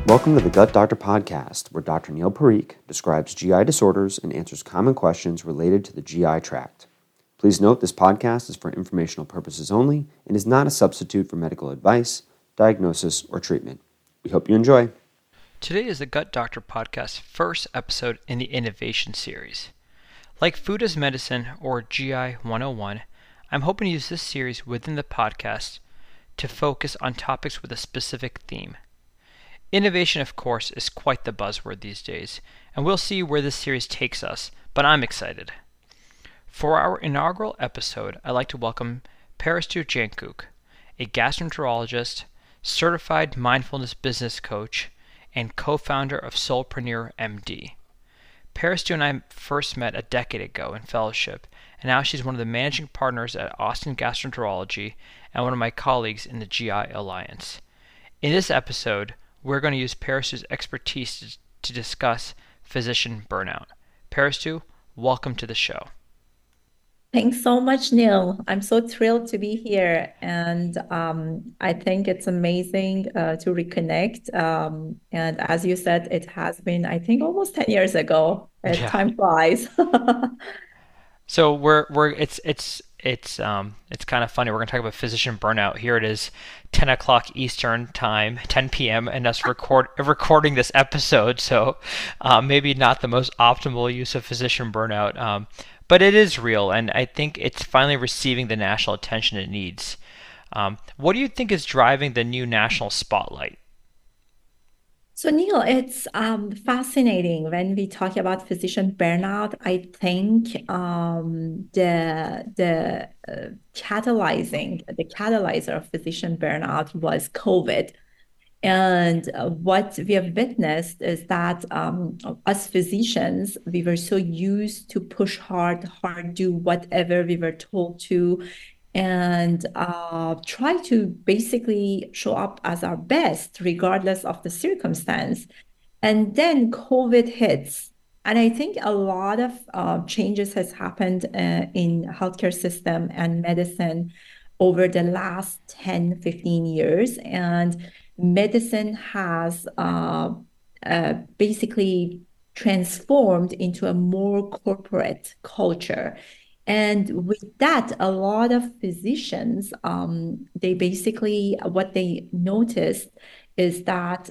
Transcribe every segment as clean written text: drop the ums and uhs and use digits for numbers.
Welcome to the Gut Doctor Podcast, where Dr. Neil Parikh describes GI disorders and answers common questions related to the GI tract. Please note this podcast is for informational purposes only and is not a substitute for medical advice, diagnosis, or treatment. We hope you enjoy. Today is the Gut Doctor Podcast's first episode in the Innovation series. Like Food as Medicine or GI 101, I'm hoping to use this series within the podcast to focus on topics with a specific theme. Innovation, of course, is quite the buzzword these days, and we'll see where this series takes us, but I'm excited. For our inaugural episode, I'd like to welcome Paristu Jankuk, a gastroenterologist, certified mindfulness business coach, and co-founder of Soulpreneur MD. Paristu and I first met a decade ago in fellowship, and now she's one of the managing partners at Austin Gastroenterology and one of my colleagues in the GI Alliance. In this episode, we're going to use Paristu's expertise to discuss physician burnout. Paristu, welcome to the show. Thanks so much, Neil. I'm so thrilled to be here, and I think it's amazing to reconnect. And as you said, it has been, I think, almost 10 years ago. Time flies. So it's kind of funny. We're going to talk about physician burnout. Here it is, 10 o'clock Eastern time, 10 p.m., and us recording this episode. So maybe not the most optimal use of physician burnout, but it is real, and I think it's finally receiving the national attention it needs. What do you think is driving the new national spotlight? So Neil, it's fascinating when we talk about physician burnout. I think the catalyzer of physician burnout was COVID. And what we have witnessed is that as physicians, we were so used to push hard, do whatever we were told to, and try to basically show up as our best, regardless of the circumstance. And then COVID hits. And I think a lot of changes has happened in healthcare system and medicine over the last 10, 15 years. And medicine has basically transformed into a more corporate culture. And with that, a lot of physicians, they basically, what they noticed is that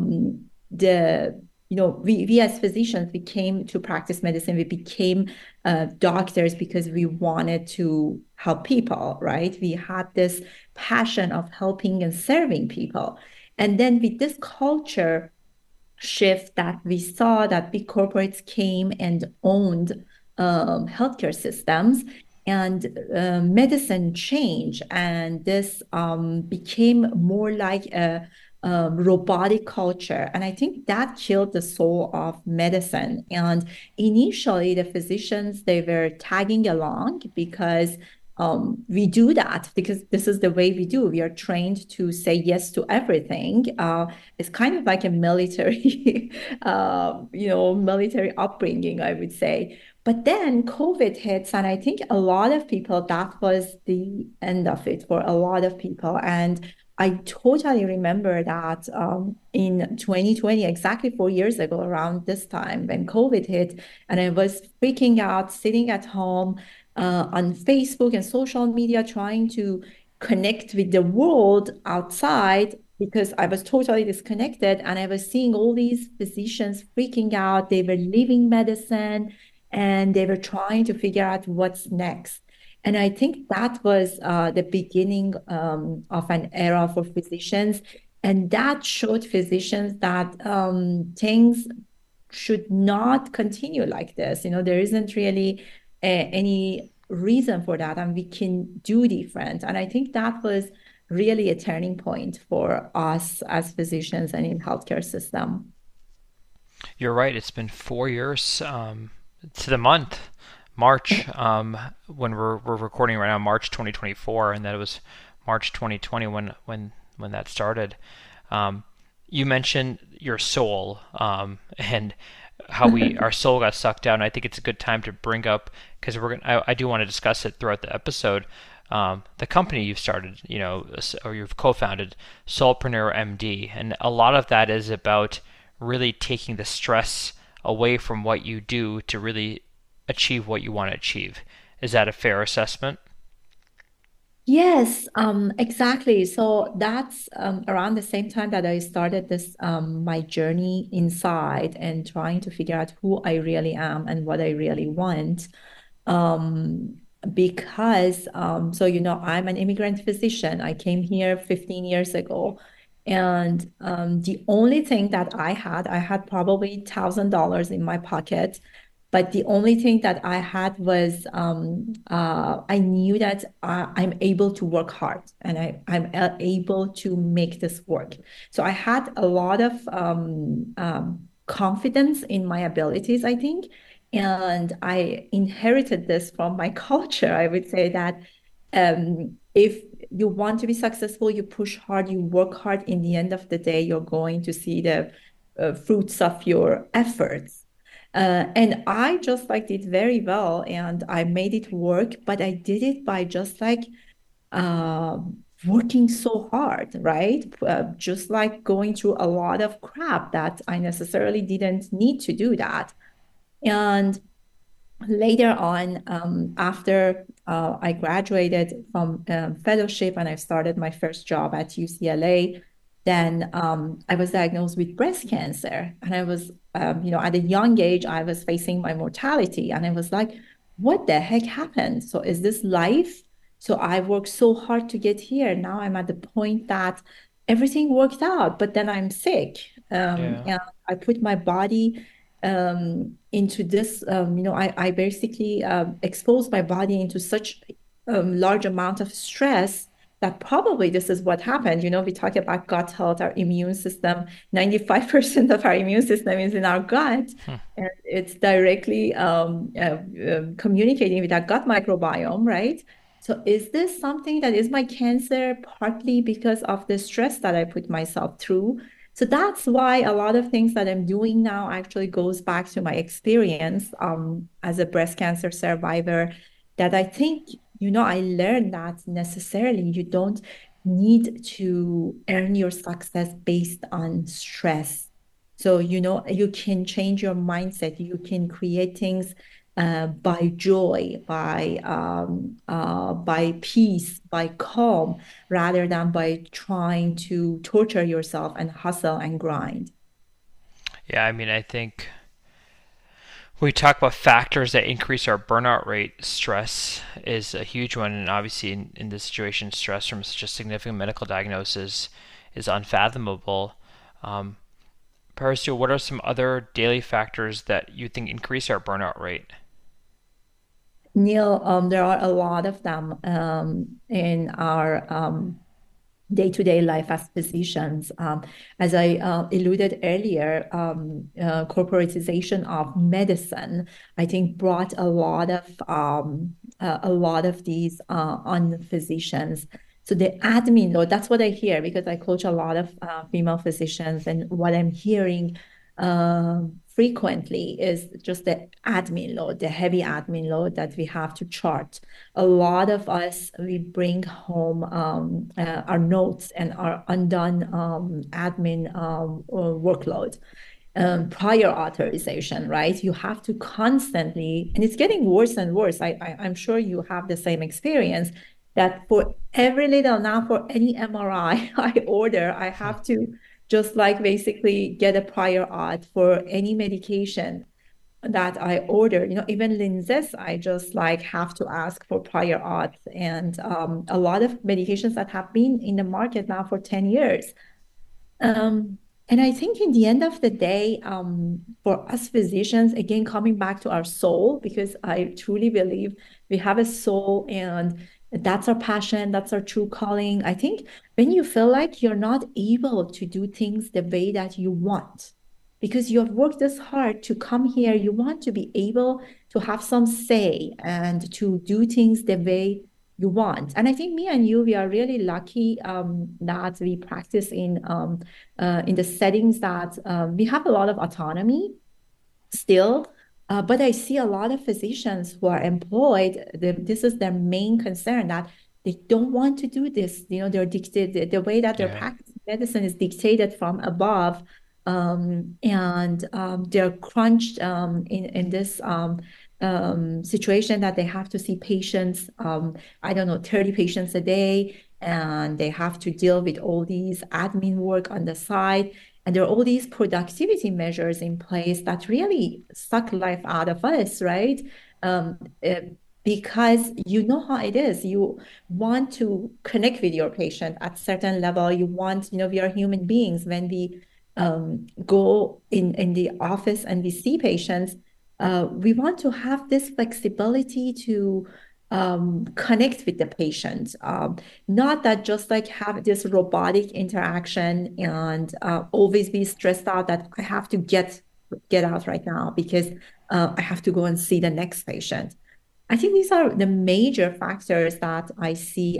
we as physicians, we came to practice medicine, we became doctors because we wanted to help people, right? We had this passion of helping and serving people. And then with this culture shift that we saw, that big corporates came and owned healthcare systems, and medicine changed, and this became more like a robotic culture. And I think that killed the soul of medicine. And initially, the physicians, they were tagging along because we do that because this is the way we do. We are trained to say yes to everything. It's kind of like a military, military upbringing, I would say. But then COVID hits, and I think a lot of people, that was the end of it for a lot of people. And I totally remember that in 2020, exactly 4 years ago, around this time when COVID hit, and I was freaking out, sitting at home on Facebook and social media, trying to connect with the world outside because I was totally disconnected. And I was seeing all these physicians freaking out. They were leaving medicine and they were trying to figure out what's next. And I think that was the beginning of an era for physicians. And that showed physicians that things should not continue like this. There isn't really any reason for that, and we can do different. And I think that was really a turning point for us as physicians and in healthcare system. You're right. It's been 4 years to the month, March, when we're recording right now, March 2024, and that it was March 2020 when that started. You mentioned your soul and how our soul got sucked out, and I think it's a good time to bring up, because I do want to discuss it throughout the episode, the company you've started, or you've co-founded, Soulpreneur MD, and a lot of that is about really taking the stress away from what you do to really achieve what you want to achieve. Is that a fair assessment? Yes, exactly. So that's around the same time that I started this my journey inside and trying to figure out who I really am and what I really want. Um, because so I'm an immigrant physician. I came here 15 years ago, and the only thing that I had probably $1,000 in my pocket, but the only thing that I had was I knew that I'm able to work hard and I'm able to make this work. So I had a lot of confidence in my abilities, I think. And I inherited this from my culture. I would say that if you want to be successful, you push hard, you work hard. In the end of the day, you're going to see the fruits of your efforts. And I just like did very well and I made it work, but I did it by just like uh, working so hard, right? Just like going through a lot of crap that I necessarily didn't need to do that. And later on, after I graduated from fellowship and I started my first job at UCLA, then I was diagnosed with breast cancer. And I was, at a young age, I was facing my mortality. And I was like, what the heck happened? So is this life? So I worked so hard to get here. Now I'm at the point that everything worked out, but then I'm sick. Yeah. And I put my body into this, I basically exposed my body into such large amount of stress that probably this is what happened. We talk about gut health, our immune system, 95% of our immune system is in our gut, Hmm. and it's directly communicating with our gut microbiome, right? So is this something that is my cancer partly because of the stress that I put myself through? So that's why a lot of things that I'm doing now actually goes back to my experience as a breast cancer survivor. That I think, I learned that necessarily you don't need to earn your success based on stress. So, you can change your mindset. You can create things by joy, by peace, by calm rather than by trying to torture yourself and hustle and grind. Yeah, I mean, I think we talk about factors that increase our burnout rate. Stress is a huge one, and obviously, in this situation, stress from such a significant medical diagnosis is unfathomable. Um, Paristu, what are some other daily factors that you think increase our burnout rate? Neil, there are a lot of them in our day-to-day life as physicians. As I alluded earlier, corporatization of medicine, I think, brought a lot of these on physicians. So the admin load, that's what I hear because I coach a lot of female physicians, and what I'm hearing frequently is just the admin load, the heavy admin load that we have to chart. A lot of us, we bring home our notes and our undone admin workload. Prior authorization, right? You have to constantly, and it's getting worse and worse. I'm sure you have the same experience that for every little, now for any MRI I order, I have to just like basically get a prior auth for any medication that I order. Even Linzess, I just like have to ask for prior auth, and a lot of medications that have been in the market now for 10 years. And I think in the end of the day, for us physicians, again, coming back to our soul, because I truly believe we have a soul and that's our passion, that's our true calling. I think when you feel like you're not able to do things the way that you want, because you have worked this hard to come here, you want to be able to have some say and to do things the way you want. And I think me and you, we are really lucky that we practice in the settings that we have a lot of autonomy still. But I see a lot of physicians who are employed, this is their main concern, that They don't want to do this. They're dictated, the way that they're Yeah. practicing medicine is dictated from above. And they're crunched in this situation that they have to see patients, I don't know, 30 patients a day, and they have to deal with all these admin work on the side. And there are all these productivity measures in place that really suck life out of us, right? Um, uh, because you know how it is. You want to connect with your patient at certain level. You want, we are human beings. When we go in the office and we see patients, we want to have this flexibility to connect with the patient. Not that just like have this robotic interaction and always be stressed out that I have to get out right now because I have to go and see the next patient. I think these are the major factors that I see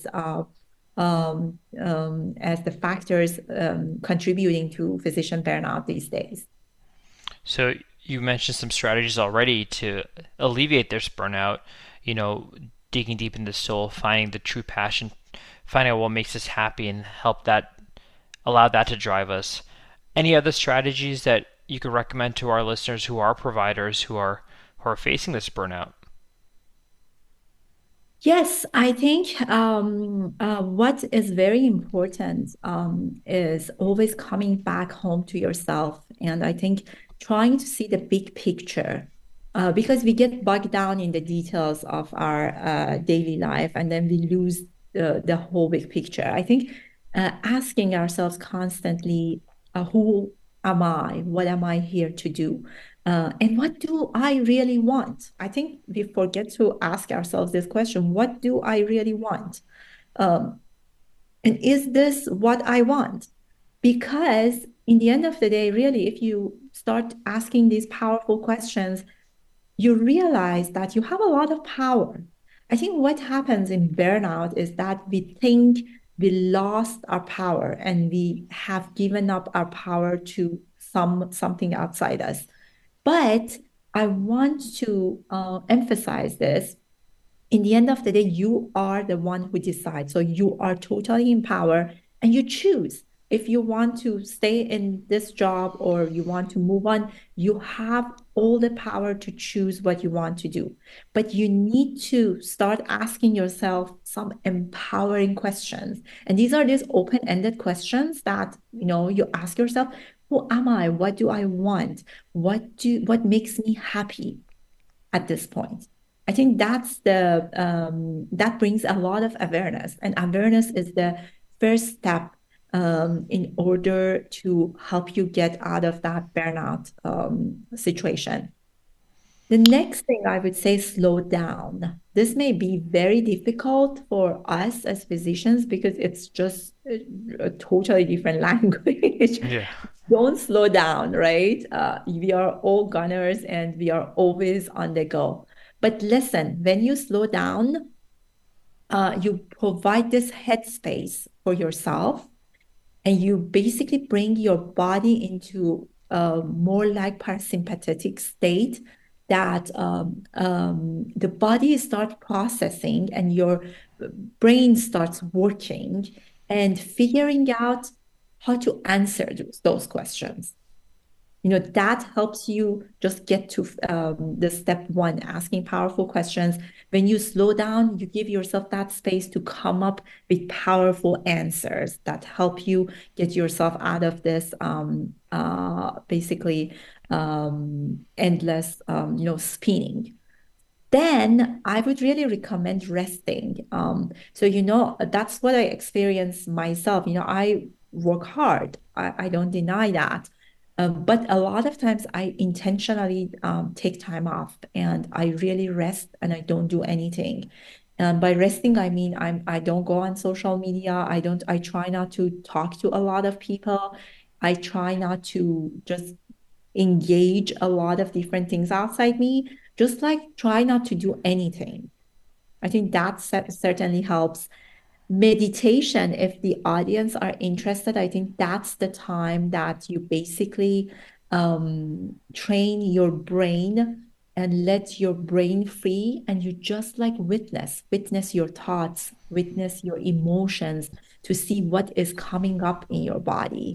as the factors contributing to physician burnout these days. So you mentioned some strategies already to alleviate this burnout, you know, digging deep in the soul, finding the true passion, finding out what makes us happy and allow that to drive us. Any other strategies that you could recommend to our listeners who are providers who are facing this burnout? Yes, I think what is very important is always coming back home to yourself. And I think trying to see the big picture, because we get bogged down in the details of our daily life and then we lose the whole big picture. I think asking ourselves constantly, who am I? What am I here to do? And what do I really want? I think we forget to ask ourselves this question: what do I really want? Um, and is this what I want? Because in the end of the day, really, if you start asking these powerful questions, you realize that you have a lot of power. I think what happens in burnout is that we think we lost our power and we have given up our power to something outside us. But I want to emphasize this. In the end of the day, you are the one who decides. So you are totally in power and you choose if you want to stay in this job or you want to move on. You have all the power to choose what you want to do. But you need to start asking yourself some empowering questions. And these open-ended questions that, you ask yourself, who am I? What do I want? What makes me happy at this point? I think that brings a lot of awareness, and awareness is the first step in order to help you get out of that burnout situation. The next thing I would say, slow down. This may be very difficult for us as physicians because it's just a totally different language. Yeah. Don't slow down, right? We are all gunners and we are always on the go. But listen, when you slow down, you provide this headspace for yourself and you basically bring your body into a more like parasympathetic state that the body starts processing and your brain starts working and figuring out how to answer those questions. That helps you just get to the step one, asking powerful questions. When you slow down, you give yourself that space to come up with powerful answers that help you get yourself out of this basically endless, spinning. Then I would really recommend resting. So, that's what I experience myself. I work hard. I don't deny that. But a lot of times I intentionally take time off and I really rest and I don't do anything. By resting, I mean I don't go on social media. I try not to talk to a lot of people. I try not to just engage a lot of different things outside me. Just like try not to do anything. I think that certainly helps. Meditation, if the audience are interested, I think that's the time that you basically train your brain and let your brain free, and you just like witness your thoughts, witness your emotions, to see what is coming up in your body.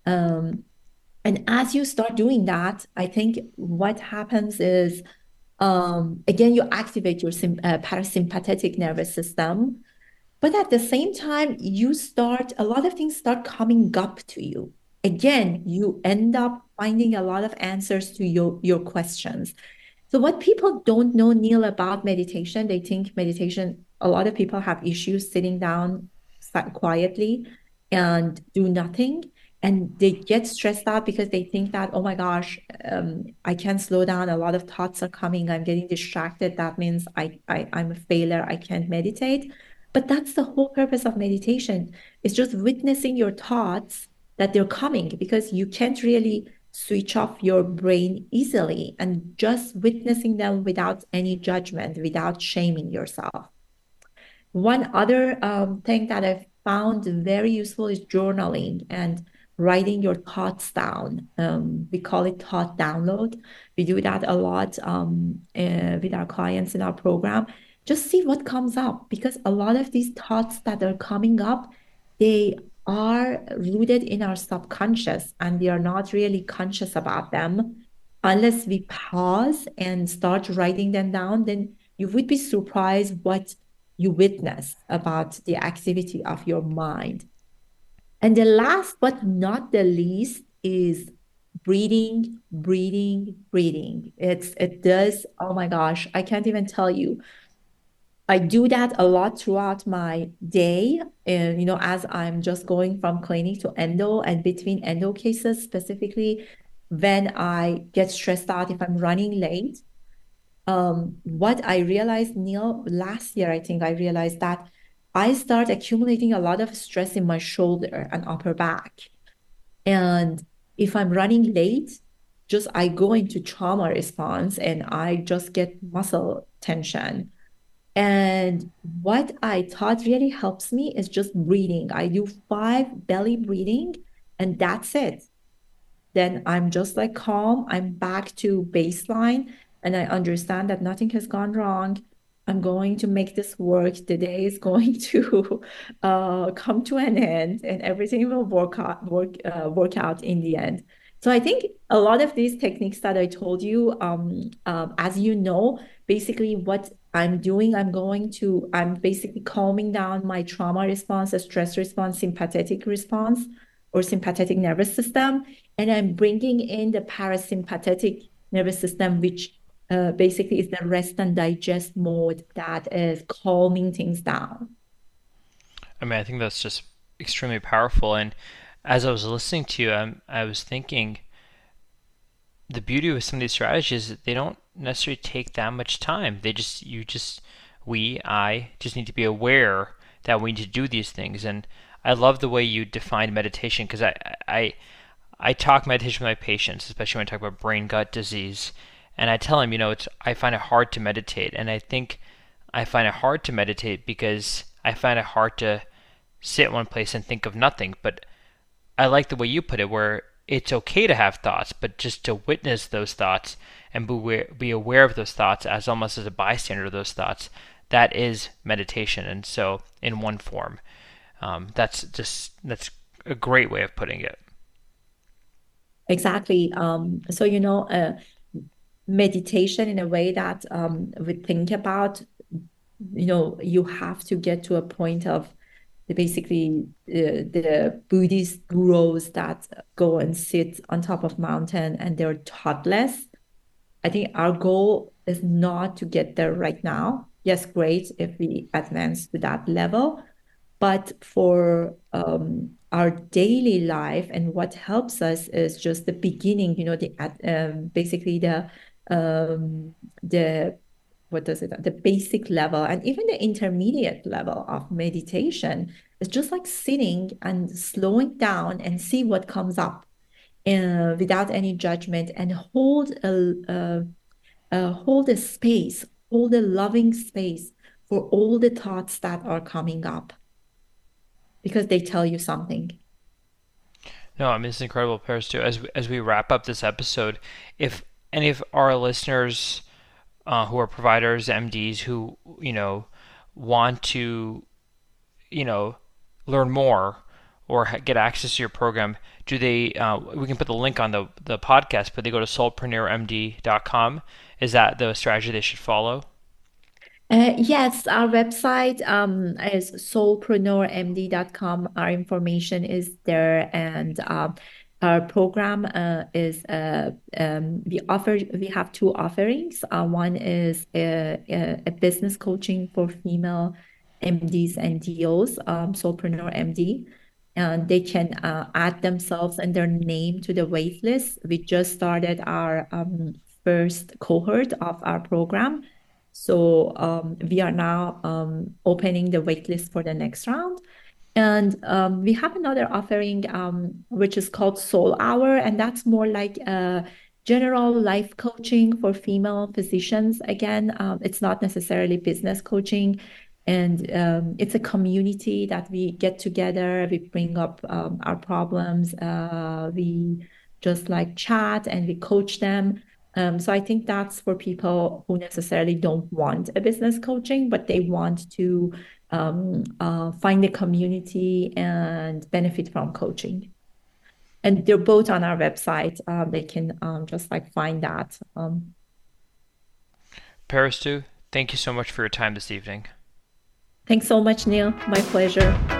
And as you start doing that, I think what happens is, again, you activate your parasympathetic nervous system. But at the same time, a lot of things start coming up to you. Again, you end up finding a lot of answers to your questions. So what people don't know, Neil, about meditation, they think meditation, a lot of people have issues sitting down quietly and do nothing. And they get stressed out because they think that, oh my gosh, I can't slow down. A lot of thoughts are coming. I'm getting distracted. That means I'm a failure. I can't meditate. But that's the whole purpose of meditation. It's just witnessing your thoughts that they're coming, because you can't really switch off your brain easily, and just witnessing them without any judgment, without shaming yourself. One other thing that I've found very useful is journaling and writing your thoughts down. We call it thought download. We do that a lot with our clients in our program. Just see what comes up, because a lot of these thoughts that are coming up, they are rooted in our subconscious, and we are not really conscious about them. Unless we pause and start writing them down, then you would be surprised what you witness about the activity of your mind. And the last but not the least is breathing, breathing, breathing. It does, oh my gosh, I can't even tell you. I do that a lot throughout my day. And, as I'm just going from clinic to endo, and between endo cases, specifically when I get stressed out, if I'm running late, what I realized, Neil, last year, I think I realized that I start accumulating a lot of stress in my shoulder and upper back. And if I'm running late, just I go into trauma response and I just get muscle tension. And what I thought really helps me is just breathing. I do 5 belly breathing, and that's it. Then I'm just like calm. I'm back to baseline, and I understand that nothing has gone wrong. I'm going to make this work. The day is going to come to an end, and everything will work out in the end. So I think a lot of these techniques that I told you, as you know, basically what I'm doing, I'm basically calming down my trauma response, a stress response, sympathetic response, or sympathetic nervous system. And I'm bringing in the parasympathetic nervous system, which basically is the rest and digest mode that is calming things down. I mean, I think that's just extremely powerful. And as I was listening to you, I was thinking the beauty with some of these strategies is that they don't necessarily take that much time. I just need to be aware that we need to do these things. And I love the way you define meditation, because I talk meditation with my patients, especially when I talk about brain gut disease, and I tell them, I find it hard to meditate, and I think I find it hard to meditate because I find it hard to sit in one place and think of nothing. But I like the way you put it, where it's okay to have thoughts, but just to witness those thoughts and be aware of those thoughts as almost as a bystander of those thoughts. That is meditation, and so in one form, that's a great way of putting it. Exactly. So, meditation in a way that we think about, you have to get to a point of the Buddhist gurus that go and sit on top of mountain and they're thoughtless. I think our goal is not to get there right now. Yes, great if we advance to that level, but for our daily life, and what helps us is just the beginning, basically the what does it, the basic level, and even the intermediate level of meditation is just like sitting and slowing down and see what comes up without any judgment, and hold a space, hold a loving space for all the thoughts that are coming up, because they tell you something. No, I mean, it's incredible, Paris, too. As we wrap up this episode, if any of our listeners who are providers, MDs, who want to learn more or get access to your program, do they? We can put the link on the podcast, but they go to soulpreneurmd.com. Is that the strategy they should follow? Yes, our website is soulpreneurmd.com. Our information is there, and our program is we have two offerings. One is a business coaching for female MDs and DOs, Soulpreneur MD, and they can add themselves and their name to the wait list. We just started our first cohort of our program. So we are now opening the waitlist for the next round. And we have another offering, which is called Soul Hour, and that's more like general life coaching for female physicians. Again, it's not necessarily business coaching. And it's a community that we get together, we bring up our problems, we just like chat and we coach them. So I think that's for people who necessarily don't want a business coaching, but they want to find a community and benefit from coaching. And they're both on our website. They can just like find that. Paristu, thank you so much for your time this evening. Thanks so much, Neil. My pleasure.